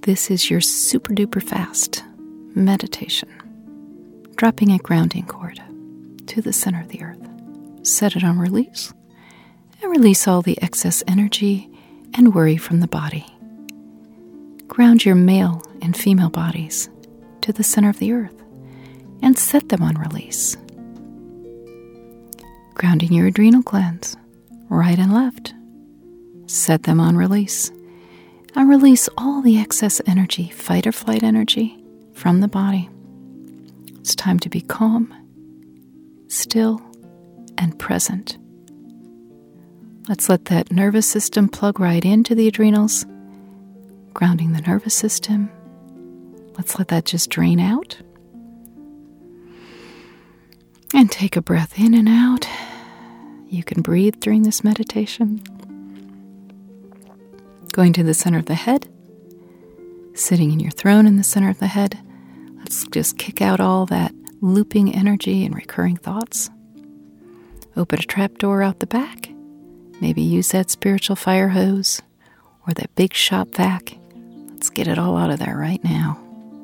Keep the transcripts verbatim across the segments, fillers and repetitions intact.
This is your super duper fast meditation. Dropping a grounding cord to the center of the earth. Set it on release and release all the excess energy and worry from the body. Ground your male and female bodies to the center of the earth and set them on release. Grounding your adrenal glands, right and left. Set them on release. And release all the excess energy, fight or flight energy, from the body. It's time to be calm, still, and present. Let's let that nervous system plug right into the adrenals, grounding the nervous system. Let's let that just drain out. And take a breath in and out. You can breathe during this meditation. Going to the center of the head, sitting in your throne in the center of the head. Let's just kick out all that looping energy and recurring thoughts. Open a trapdoor out the back. Maybe use that spiritual fire hose or that big shop vac. Let's get it all out of there right now.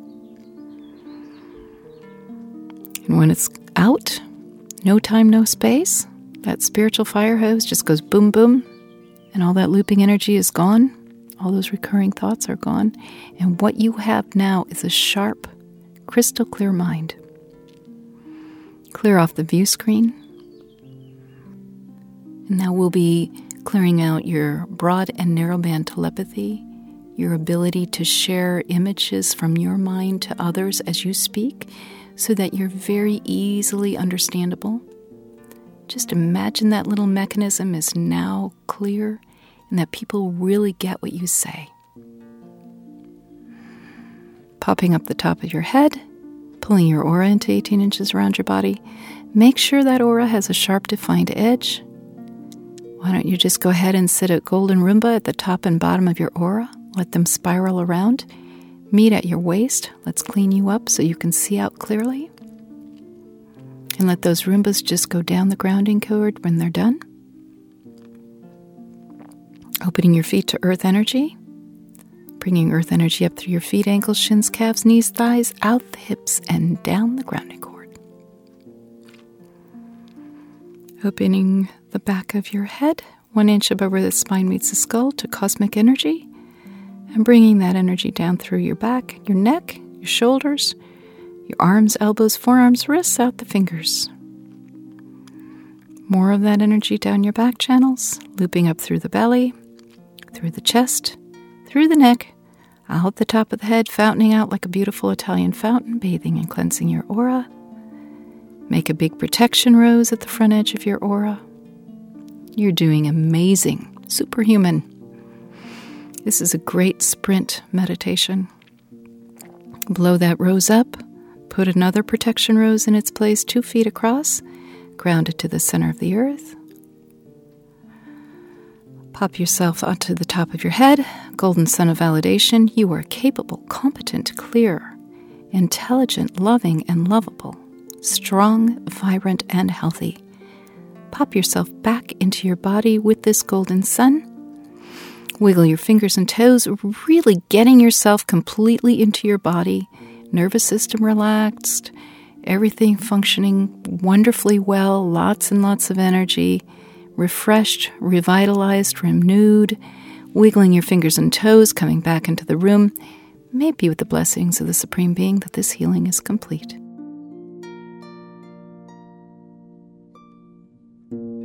And when it's out, no time, no space, that spiritual fire hose just goes boom, boom, and all that looping energy is gone. All those recurring thoughts are gone. And what you have now is a sharp, crystal clear mind. Clear off the view screen. And now we'll be clearing out your broad and narrow band telepathy, your ability to share images from your mind to others as you speak, so that you're very easily understandable. Just imagine that little mechanism is now clear and that people really get what you say. Popping up the top of your head, pulling your aura into eighteen inches around your body. Make sure that aura has a sharp, defined edge. Why don't you just go ahead and sit a golden Roomba at the top and bottom of your aura? Let them spiral around. Meet at your waist. Let's clean you up so you can see out clearly. And let those Roombas just go down the grounding cord when they're done. Opening your feet to earth energy. Bringing earth energy up through your feet, ankles, shins, calves, knees, thighs, out the hips, and down the grounding cord. Opening the back of your head, one inch above where the spine meets the skull, to cosmic energy. And bringing that energy down through your back, your neck, your shoulders, your arms, elbows, forearms, wrists, out the fingers. More of that energy down your back channels, looping up through the belly, through the chest, through the neck, out the top of the head, fountaining out like a beautiful Italian fountain, bathing and cleansing your aura. Make a big protection rose at the front edge of your aura. You're doing amazing, superhuman. This is a great sprint meditation. Blow that rose up, put another protection rose in its place two feet across, ground it to the center of the earth. Pop yourself onto the top of your head, golden sun of validation. You are capable, competent, clear, intelligent, loving, and lovable, strong, vibrant, and healthy. Pop yourself back into your body with this golden sun. Wiggle your fingers and toes, really getting yourself completely into your body. Nervous system relaxed, everything functioning wonderfully well, lots and lots of energy. Refreshed, revitalized, renewed, wiggling your fingers and toes, coming back into the room, maybe with the blessings of the Supreme Being that this healing is complete.